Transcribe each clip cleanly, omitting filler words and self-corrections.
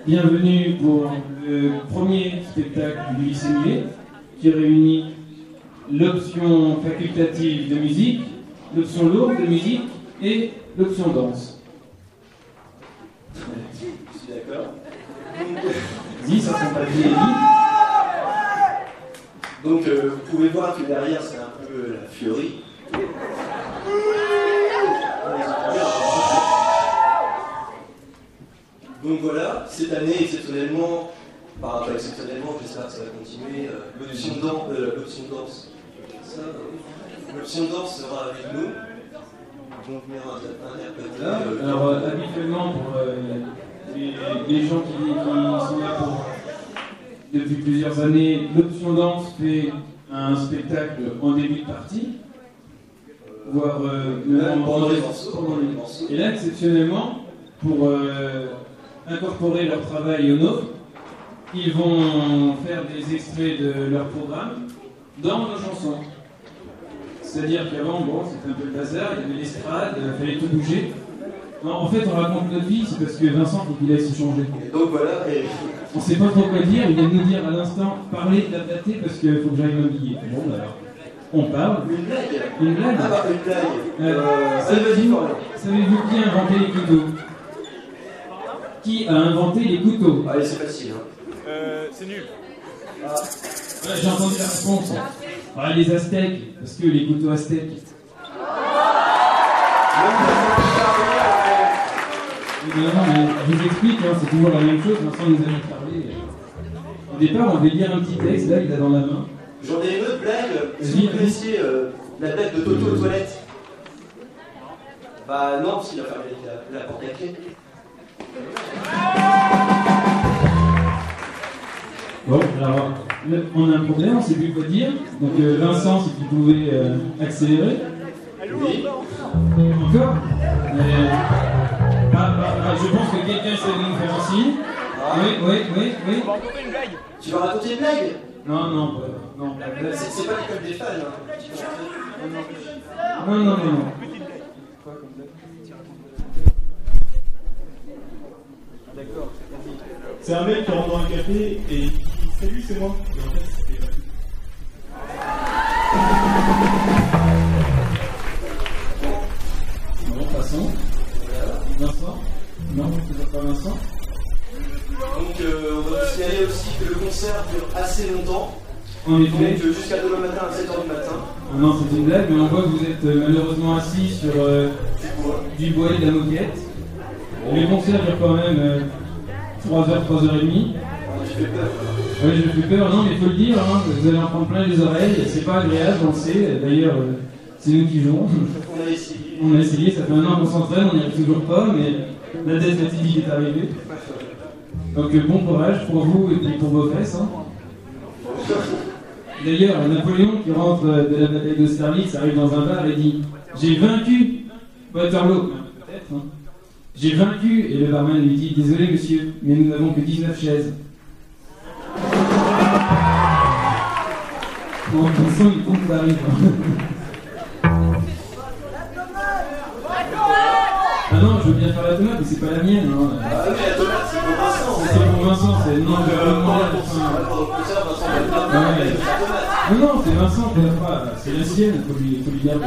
Bienvenue pour le premier spectacle du lycée Millet qui réunit l'option facultative de musique, l'option lourde de musique et l'option danse. Je suis d'accord. Dis, ça sont pas vieillis. Donc vous pouvez voir que derrière c'est un peu la furie. Donc voilà, cette année exceptionnellement, pas exceptionnellement, j'espère que ça va continuer, l'option danse. L'option danse sera avec nous. Ils vont venir interpréter. Alors habituellement pour les gens qui sont là depuis plusieurs années, l'option danse fait un spectacle en début de partie, voire pendant les morceaux. Et là, exceptionnellement, pour incorporer leur travail au nôtre, ils vont faire des extraits de leur programme dans nos chansons. C'est-à-dire qu'avant, bon, c'était un peu le bazar, il y avait l'estrade, il fallait tout bouger. Non, en fait, on raconte notre vie, c'est parce que Vincent, faut qu'il aille se changer. Et donc voilà, on sait pas trop quoi dire, il vient de nous dire à l'instant, parlez de la dater parce qu'il faut que j'aille m'habiller. Bon, alors, on parle. Une blague. Une blague. Ah bah, une blague. Savez-vous qui a inventé les couteaux? Qui a inventé les couteaux? Allez, c'est facile. Hein. C'est nul. Ah. Ouais, j'ai entendu la réponse. Ah, les Aztèques, parce que les couteaux aztèques. Non, mais je vous explique, hein, c'est toujours la même chose, Vincent nous a parlé. Au départ, on devait lire un petit texte, là, il l'a dans la main. J'en ai une autre blague, si vous connaissiez la blague de Toto aux toilettes. Bah non, parce qu'il a fermé la porte à clé. Bon, alors, on a un problème, on ne sait plus quoi dire. Donc Vincent, si tu pouvais accélérer. Oui. Encore je pense que quelqu'un essaie de nous faire un signe. Ah. Oui. On va raconter une blague. Tu vas raconter une blague? Non. C'est pas l'école des fans. Hein. Non. D'accord. C'est un mec qui rentre dans un café et il dit « Salut, c'est moi !» Et en fait, c'était pas tout. Bon, passons. Vincent? Non, toujours pas Vincent. Donc on va vous signaler aussi que le concert dure assez longtemps. En Donc effet. jusqu'à demain matin à 7h du matin. Ah non, c'est une blague, mais on voit que vous êtes malheureusement assis sur du bois et de la moquette. Les concerts durent quand même 3h, 3h30. Je fais peur. Oui, je fais peur, non, mais il faut le dire, hein, vous allez en prendre plein les oreilles, c'est pas agréable, on le sait, d'ailleurs, c'est nous qui jouons. On a essayé. On a essayé, ça fait un an qu'on s'entraîne, on n'y arrive toujours pas, mais la dette fatidique est arrivée. Donc bon courage pour vous et puis pour vos fesses. Hein. D'ailleurs, Napoléon qui rentre de la bataille d'Austerlitz arrive dans un bar et dit « J'ai vaincu Waterloo !» Peut-être, hein. « J'ai vaincu !» Et le barman lui dit « Désolé monsieur, mais nous n'avons que 19 chaises. » Bon, Vincent, il compte Paris. Ah non, je veux bien faire la tomate, mais c'est pas la mienne. Hein. Ah oui, la tomate, c'est pour Vincent. C'est pour Vincent, c'est non, non, c'est Vincent qui l'a pas. C'est la sienne, faut lui garder.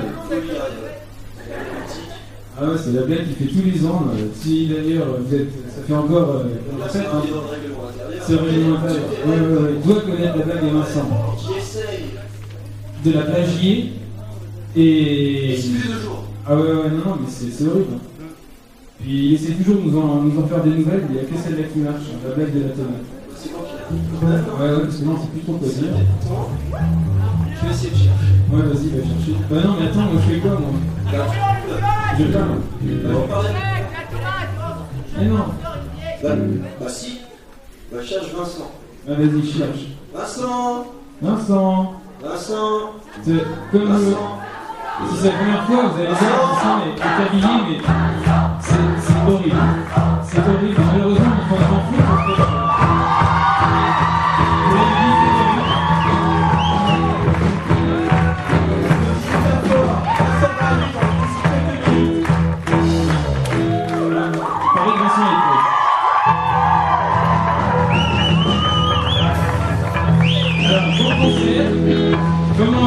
Ah ouais, c'est la blague qui fait tous les ans. Si d'ailleurs vous êtes, ça fait encore. C'est hein. C'est le règlement intérieur. Il doit connaître la blague de Vincent. Qui essaye De la plagier et. tous les 2 jours. Ah ouais, non, mais c'est horrible. Hein. Puis il essaie toujours de nous en faire des nouvelles, il n'y a que celle-là qui marche, la blague de la tomate. C'est quoi qui a Ouais, parce que non, c'est plus trop quoi dire. Je vais essayer de chercher. Ouais, vas-y, va chercher. Bah non, mais attends, moi je fais quoi, moi? Je parle. On parlait. Mais non. Bah si. Bah cherche Vincent. Ah, vas-y, cherche. Vincent. C'est comme si c'est la première fois, vous allez voir, Vincent est habillé, mais c'est horrible. C'est horrible. Malheureusement, il faut s'en foutre parce que. Il paraît que Vincent est prêt.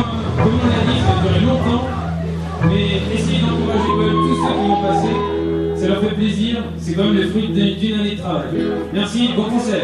comme on l'a dit, ça va durer longtemps, mais essayez d'encourager quand même tous ceux qui vont passer. Ça leur fait plaisir, c'est quand même le fruit d'une année de travail. Merci, bon concert.